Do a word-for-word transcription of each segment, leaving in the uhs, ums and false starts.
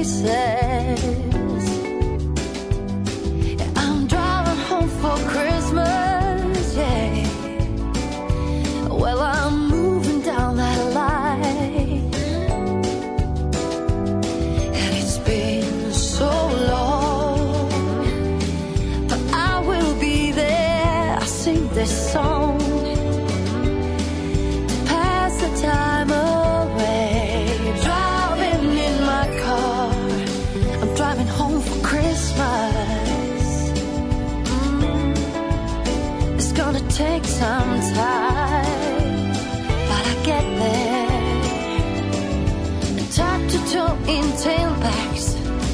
faces. Yeah, I'm driving home for Christmas, yeah. Well, I'm moving down that line, and it's been so long, but I will be there. I sing this song to pass the time away. Driving in my car, I'm driving home for Christmas. Mm, it's gonna take some time, but I get there. Top to toe in tailbacks.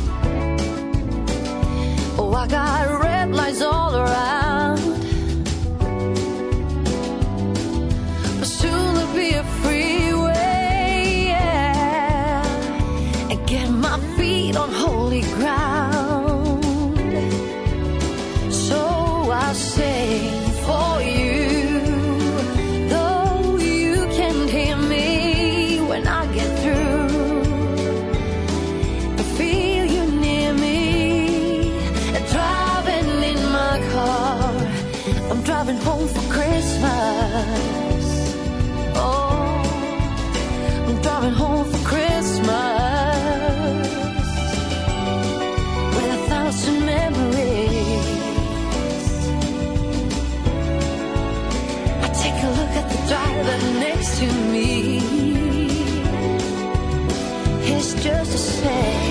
Oh, I got red lights all around, but soon there'll be a freeway, yeah, and get my feet on holy ground. So I'll sing for you, though you can't hear me when I get through. I feel you near me, driving in my car. I'm driving home for Christmas. Oh, I'm driving home for Christmas with a thousand memories. I take a look at the driver next to me. He's just the same.